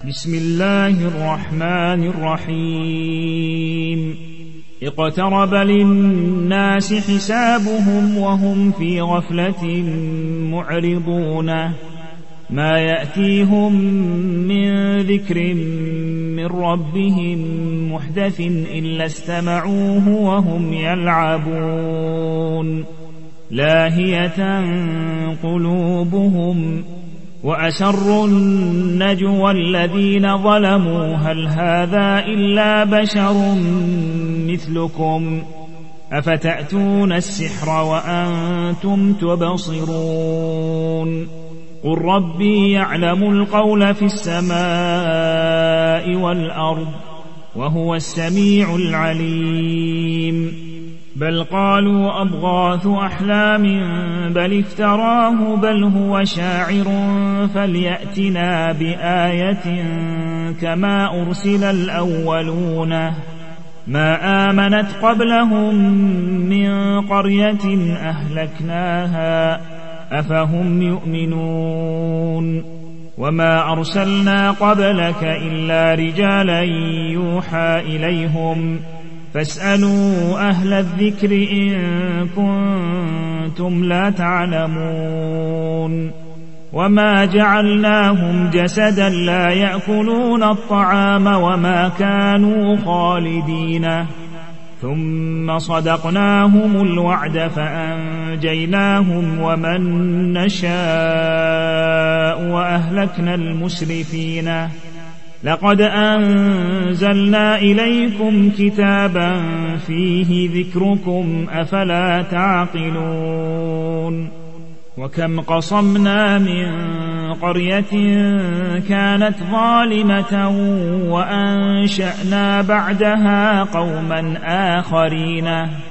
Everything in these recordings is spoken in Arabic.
بسم الله الرحمن الرحيم اقترب للناس حسابهم وهم في غفلة معرضون ما يأتيهم من ذكر من ربهم محدث إلا استمعوه وهم يلعبون لاهية قلوبهم وأسروا النجوى الذين ظلموا هل هذا إلا بشر مثلكم أفتأتون السحر وأنتم تبصرون قل ربي يعلم القول في السماء والأرض وهو السميع العليم بل قالوا أضغاث أحلام بل افتراه بل هو شاعر فليأتنا بآية كما أرسل الأولون ما آمنت قبلهم من قرية أهلكناها أفهم يؤمنون وما أرسلنا قبلك إلا رجالا يوحى إليهم فاسألوا أهل الذكر إن كنتم لا تعلمون وما جعلناهم جسدا لا يأكلون الطعام وما كانوا خالدين ثم صدقناهم الوعد فأنجيناهم ومن نشاء وأهلكنا المسرفين لقد أنزلنا إليكم كتابا فيه ذكركم أفلا تعقلون وكم قصمنا من قرية كانت ظالمة وأنشأنا بعدها قوما آخرين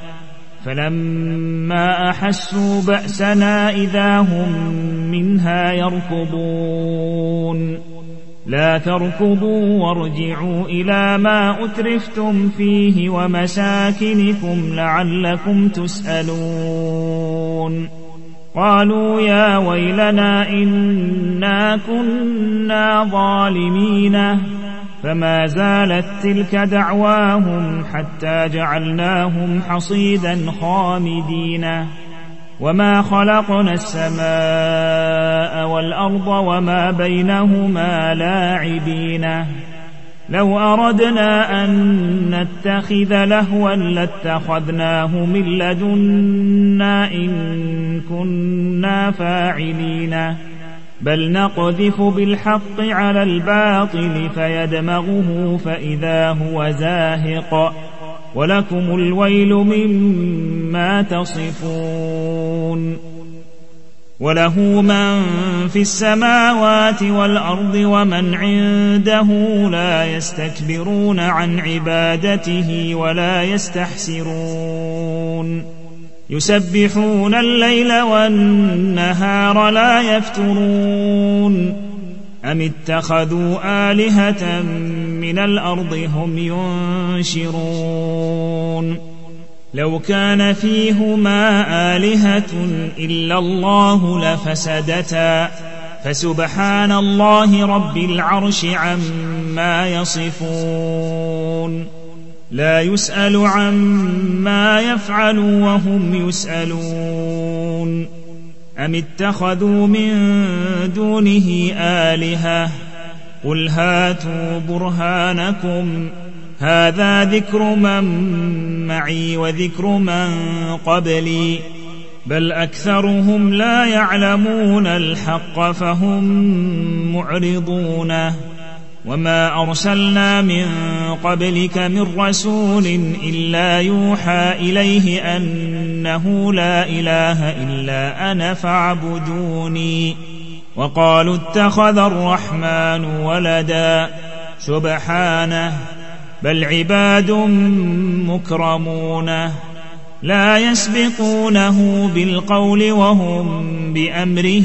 فلما أحسوا بأسنا إذا هم منها يركضون لا تركضوا وارجعوا إلى ما أترفتم فيه ومساكنكم لعلكم تسألون قالوا يا ويلنا إنا كنا ظالمين فما زالت تلك دعواهم حتى جعلناهم حصيدا خامدين وما خلقنا السماء والأرض وما بينهما لاعبين لو أردنا أن نتخذ لهوا لاتخذناه من لدنا إن كنا فاعلين بل نقذف بالحق على الباطل فيدمغه فإذا هو زاهق ولكم الويل مما تصفون وله من في السماوات والأرض ومن عنده لا يستكبرون عن عبادته ولا يستحسرون يسبحون الليل والنهار لا يفترون أم اتخذوا آلهة من الأرض هم ينشرون لو كان فيهما آلهة إلا الله لفسدتا فسبحان الله رب العرش عما يصفون لا يسأل عما يفعل وهم يسألون أم اتخذوا من دونه آلهة قل هاتوا برهانكم هذا ذكر من معي وذكر من قبلي بل أكثرهم لا يعلمون الحق فهم معرضون وما أرسلنا من قبلك من رسول إلا يوحى إليه أنه لا إله إلا أنا فاعبدوني وقالوا اتخذ الرحمن ولدا سبحانه بل عباد مكرمون لا يسبقونه بالقول وهم بأمره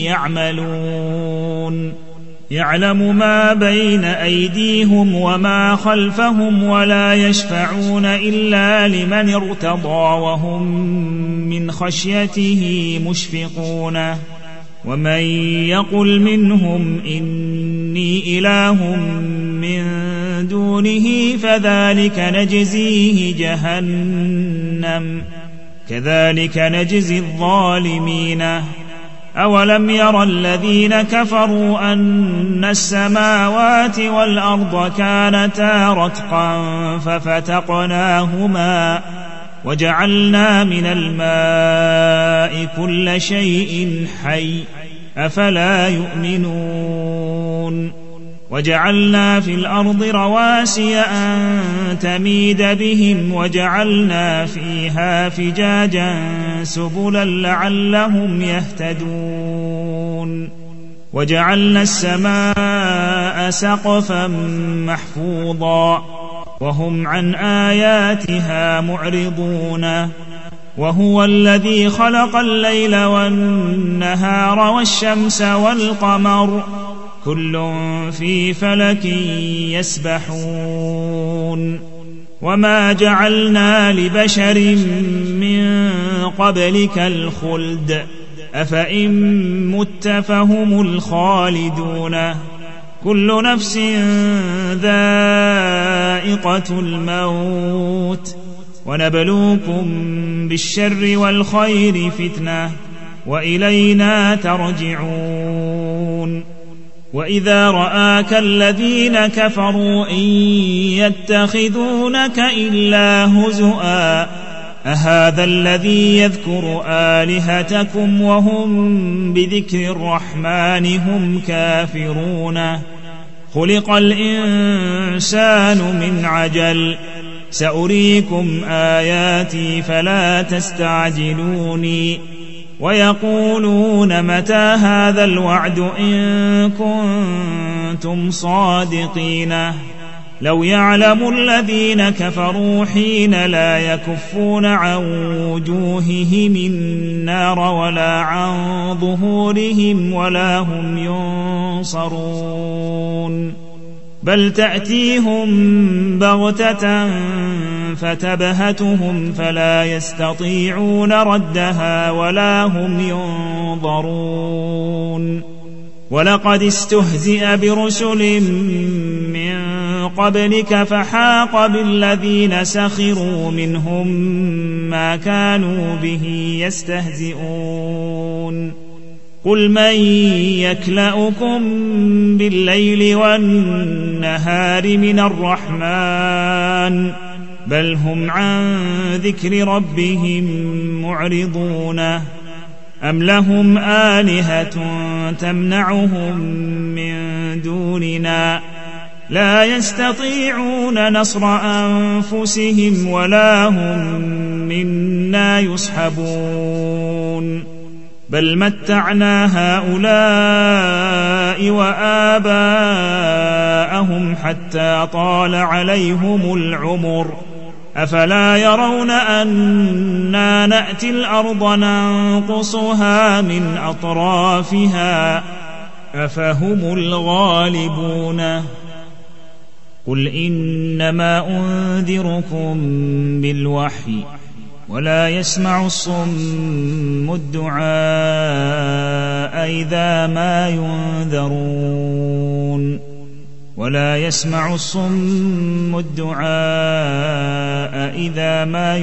يعملون يعلم ما بين أيديهم وما خلفهم ولا يشفعون إلا لمن ارتضى وهم من خشيته مشفقون ومن يقل منهم إني إله من دونه فذلك نجزيه جهنم كذلك نجزي الظالمين أولم ير الذين كفروا أن السماوات والأرض كانتا رتقا ففتقناهما وجعلنا من الماء كل شيء حي أفلا يؤمنون وجعلنا في الأرض رواسي أن تميد بهم وجعلنا فيها فجاجا سبلا لعلهم يهتدون وجعلنا السماء سقفا محفوظا وهم عن آياتها معرضون وهو الذي خلق الليل والنهار والشمس والقمر كل في فلك يسبحون وما جعلنا لبشر من قبلك الخلد أفإن مت فهم الخالدون كل نفس ذائقة الموت ونبلوكم بالشر والخير فتنة وإلينا ترجعون وإذا رآك الذين كفروا إن يتخذونك إلا هزؤا أهذا الذي يذكر آلهتكم وهم بذكر الرحمن هم كافرون خلق الإنسان من عجل سأريكم آياتي فلا تستعجلوني ويقولون متى هذا الوعد إن كنتم صادقين لو يعلم الذين كفروا حين لا يكفون عن وجوههم النار ولا عن ظهورهم ولا هم ينصرون بل تأتيهم بغتة فتبهتهم فلا يستطيعون ردها ولا هم ينظرون ولقد استهزئ برسل من قبلك فحاق بالذين سخروا منهم ما كانوا به يستهزئون قل من يكلؤكم بالليل والنهار من الرحمن بل هم عن ذكر ربهم معرضون أم لهم آلهة تمنعهم من دوننا لا يستطيعون نصر أنفسهم ولا هم منا يصحبون بل متعنا هؤلاء وآباءهم حتى طال عليهم العمر أفلا يرون أنا نأتي الأرض ننقصها من أطرافها أفهم الغالبون قل إنما أنذركم بالوحي ولا يسمع الصم الدعاء إذا ما ينذرون ولا يسمع الصم الدعاء إذا ما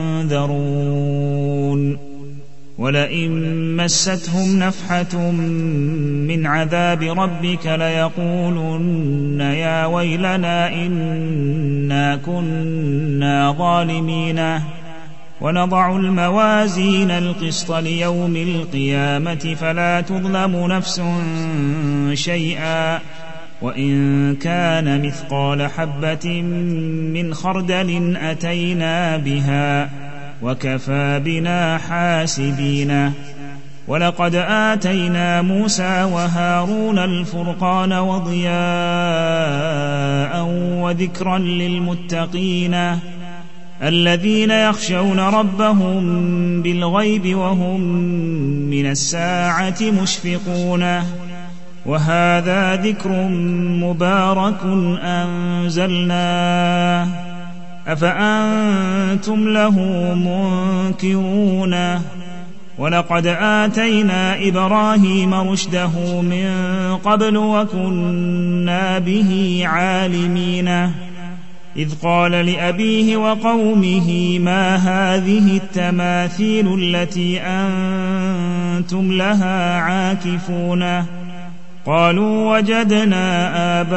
ينذرون ولئن مستهم نفحة من عذاب ربك ليقولن يا ويلنا إنا كنا ظالمين ونضع الموازين القسط ليوم القيامة فلا تظلم نفس شيئا وإن كان مثقال حبة من خردل أتينا بها وكفى بنا حاسبين ولقد آتينا موسى وهارون الفرقان وضياء وذكرا للمتقين الذين يخشون ربهم بالغيب وهم من الساعة مشفقون وهذا ذكر مبارك أنزلناه أفأنتم له منكرون ولقد آتينا إبراهيم رشده من قبل وكنا به عالمين إذ قال لأبيه وقومه ما هذه التماثيل التي أنتم لها عاكفون قالوا وجدنا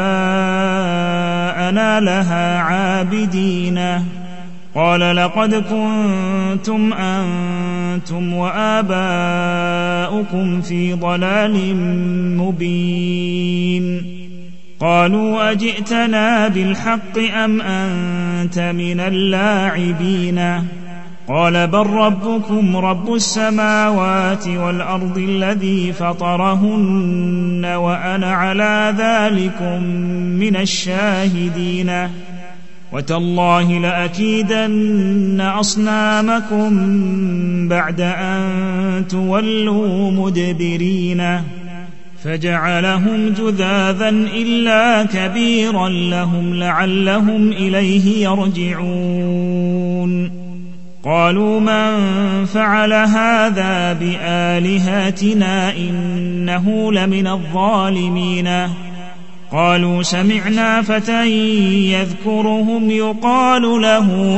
آباءنا لها عابدين قال لقد كنتم أنتم وآباؤكم في ضلال مبين قالوا أجئتنا بالحق أم أنت من اللاعبين قال بل ربكم رب السماوات والأرض الذي فطرهن وأنا على ذلكم من الشاهدين وتالله لأكيدن أصنامكم بعد أن تولوا مدبرين فجعلهم جذاذا إلا كبيرا لهم لعلهم إليه يرجعون قالوا من فعل هذا بآلهتنا إنه لمن الظالمين قالوا سمعنا فتى يذكرهم يقال له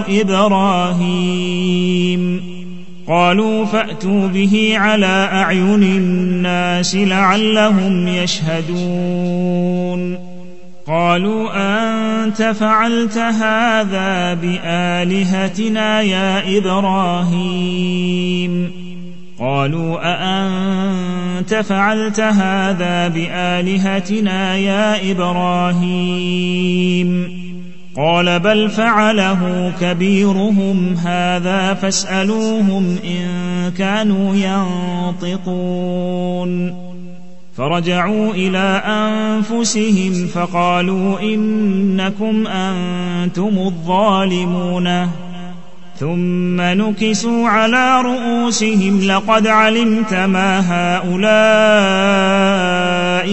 إبراهيم قالوا فأتوا به على أعين الناس لعلهم يشهدون قالوا أنت فعلت هذا بآلهتنا يا إبراهيم قالوا أأنت فعلت هذا بآلهتنا يا إبراهيم قال بل فعله كبيرهم هذا فاسألوهم إن كانوا ينطقون فرجعوا إلى أنفسهم فقالوا إنكم أنتم الظالمون ثم نكسوا على رؤوسهم لقد علمت ما هؤلاء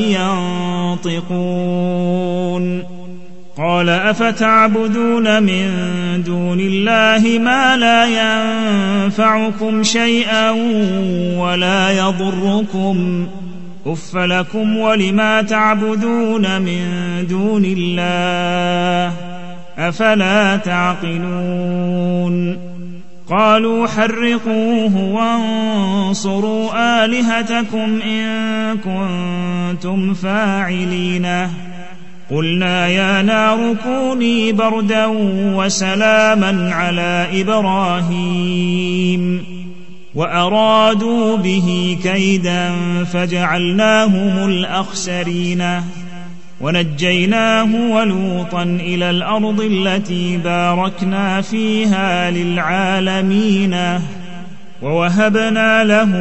ينطقون قال أفتعبدون من دون الله ما لا ينفعكم شيئا ولا يضركم أف لكم ولما تعبدون من دون الله أفلا تعقلون قالوا حرقوه وانصروا آلهتكم إن كنتم فاعلين قلنا يا نار كوني بردا وسلاما على إبراهيم وأرادوا به كيدا فجعلناهم الأخسرين ونجيناه ولوطا إلى الأرض التي باركنا فيها للعالمين ووهبنا له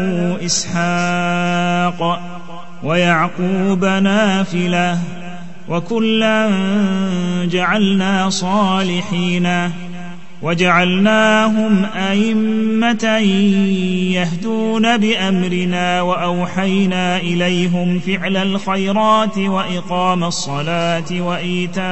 إسحاق ويعقوب نافلة وكلا جعلنا صالحين وجعلناهم أئمة يهدون بأمرنا وأوحينا إليهم فعل الخيرات وإقام الصلاة وإيتاء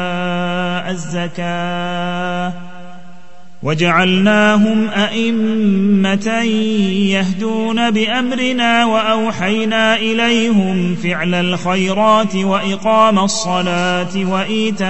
الزكاة وجعلناهم أئمة يهدون بأمرنا وأوحينا إليهم فعل الخيرات وإقام الصلاة وإيتاء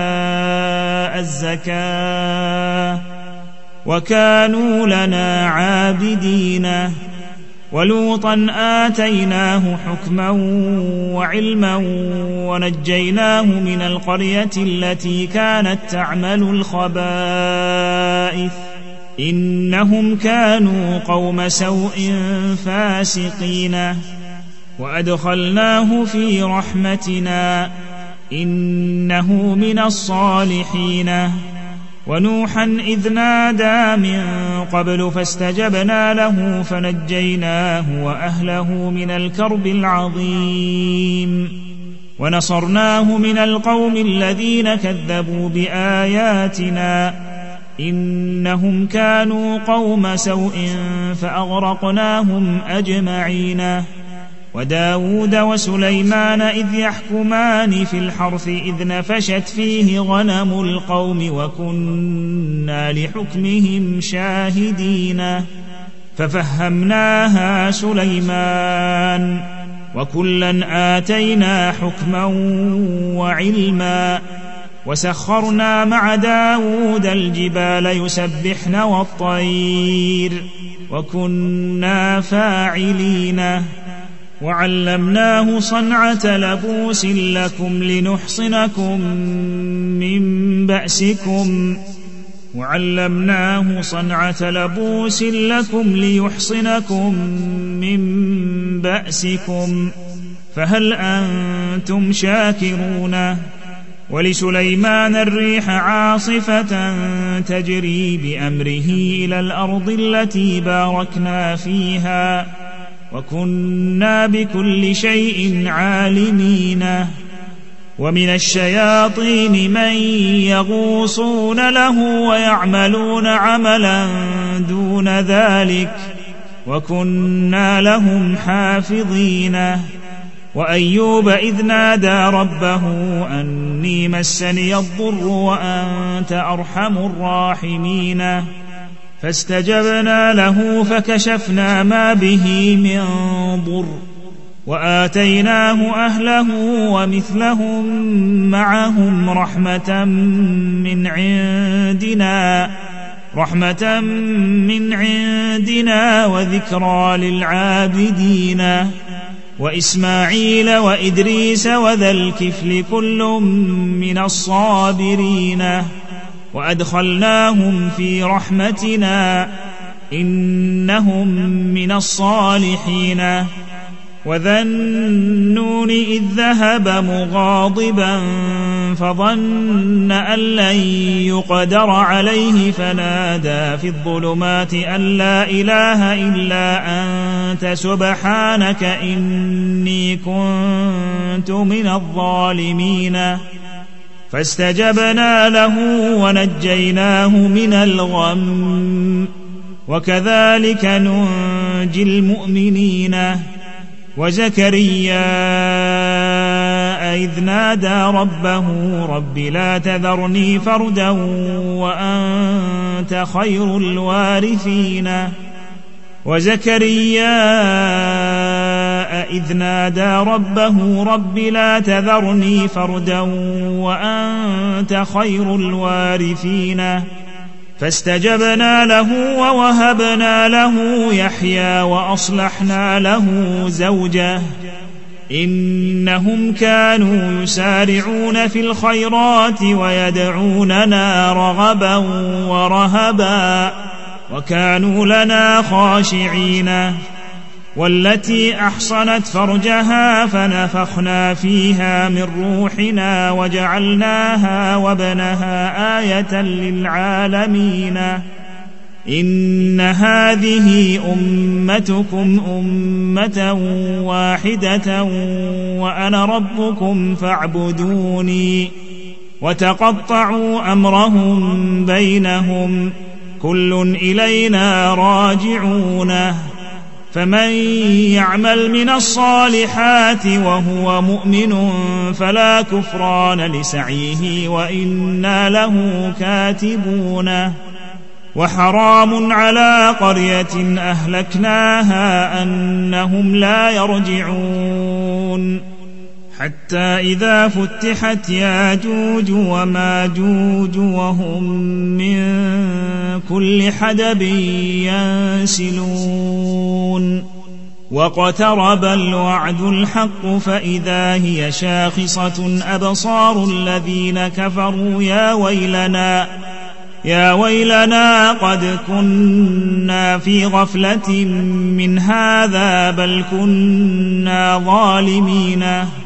الزكاة وكانوا لنا عابدين ولوطا آتيناه حكما وعلما ونجيناه من القرية التي كانت تعمل الخبائث إنهم كانوا قوم سوء فاسقين وأدخلناه في رحمتنا إنه من الصالحين ونوحا إذ نادى من قبل فاستجبنا له فنجيناه وأهله من الكرب العظيم ونصرناه من القوم الذين كذبوا بآياتنا إنهم كانوا قوم سوء فأغرقناهم أجمعين وداود وسليمان إذ يحكمان في الحرث إذ نفشت فيه غنم القوم وكنا لحكمهم شاهدين ففهمناها سليمان وكلا آتينا حكما وعلما وسخرنا مع داود الجبال يسبحن والطير وكنا فاعلين وعلمناه صنعة لبوس لكم لنحصنكم من بأسكم فهل أنتم شاكرون ولسليمان الريح عاصفة تجري بأمره إلى الأرض التي باركنا فيها وكنا بكل شيء عالمين ومن الشياطين من يغوصون له ويعملون عملا دون ذلك وكنا لهم حافظين وأيوب إذ نادى ربه أني مسني الضر وأنت أرحم الراحمين فاستجبنا له فكشفنا ما به من ضر وآتيناه أهله ومثلهم معهم رحمة من عندنا وذكرى للعابدين وإسماعيل وإدريس وذا الكفل كل من الصابرين وأدخلناهم في رحمتنا إنهم من الصالحين وذا النون إذ ذهب مغاضبا فظن أن لن يقدر عليه فنادى في الظلمات أن لا إله إلا أنت سبحانك إني كنت من الظالمين فاستجبنا له ونجيناه من الغم وكذلك ننجي المؤمنين وزكريا إذ نادى ربه رب لا تذرني فردا وأنت خير الوارثين فاستجبنا له ووهبنا له يحيى وأصلحنا له زوجه إنهم كانوا يسارعون في الخيرات ويدعوننا رغبا ورهبا وكانوا لنا خاشعين والتي أحصنت فرجها فنفخنا فيها من روحنا وجعلناها وابنها آية للعالمين إن هذه أمتكم أمة واحدة وأنا ربكم فاعبدوني وتقطعوا أمرهم بينهم كل إلينا راجعون فمن يعمل من الصالحات وهو مؤمن فلا كفران لسعيه وإنا له كاتبون وحرام على قرية أهلكناها أنهم لا يرجعون حتى إذا فتحت ياجوج وماجوج وهم من كل حدب ينسلون واقترب الوعد الحق فإذا هي شاخصة أبصار الذين كفروا يا ويلنا قد كنا في غفلة من هذا بل كنا ظالمين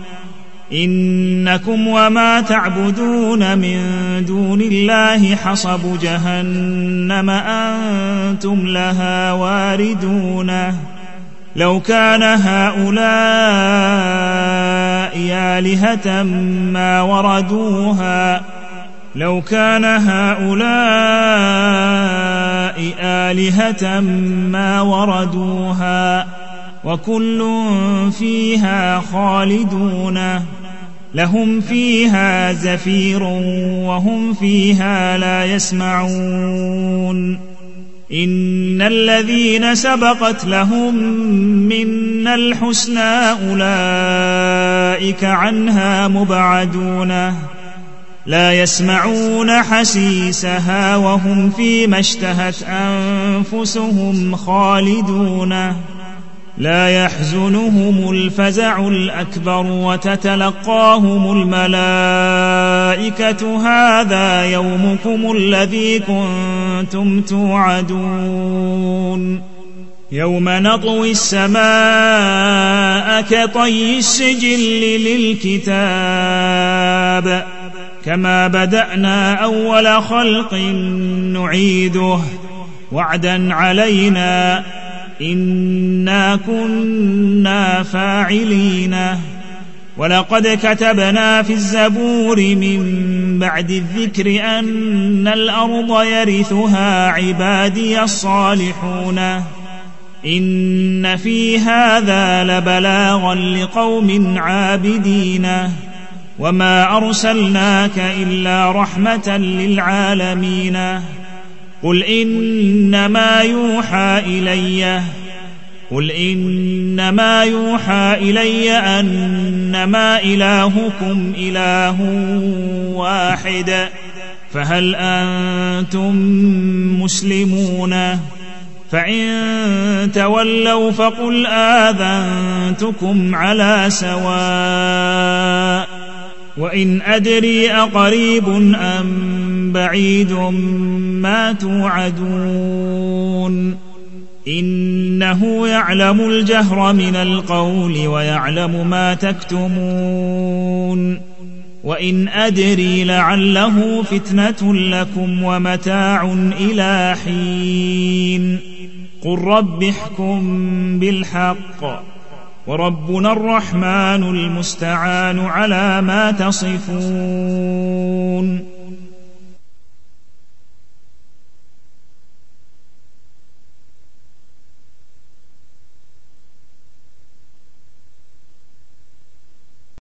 إنكم وما تعبدون من دون الله حصب جهنم أنتم لها واردون لو كان هؤلاء آلهة ما وردوها وكل فيها خالدون لهم فيها زفير وهم فيها لا يسمعون إن الذين سبقت لهم منا الحسنى أولئك عنها مبعدون لا يسمعون حسيسها وهم فيما اشتهت أنفسهم خالدون لا يحزنهم الفزع الأكبر وتتلقاهم الملائكة هذا يومكم الذي كنتم توعدون يوم نطوي السماء كطي السجل للكتاب كما بدأنا أول خلق نعيده وعدا علينا إنا كنا فاعلين ولقد كتبنا في الزبور من بعد الذكر أن الأرض يرثها عبادي الصالحون إن في هذا لبلاغا لقوم عابدين وما أرسلناك إلا رحمة للعالمين قل إنما يوحى إلي أنما إلهكم إله واحد فهل أنتم مسلمون فإن تولوا فقل آذنتكم على سواء وإن أدري أقريب أم بعيد ما توعدون إنه يعلم الجهر من القول ويعلم ما تكتمون وإن أدري لعله فتنة لكم ومتاع إلى حين قل رب احكم بالحق وربنا الرحمن المستعان على ما تصفون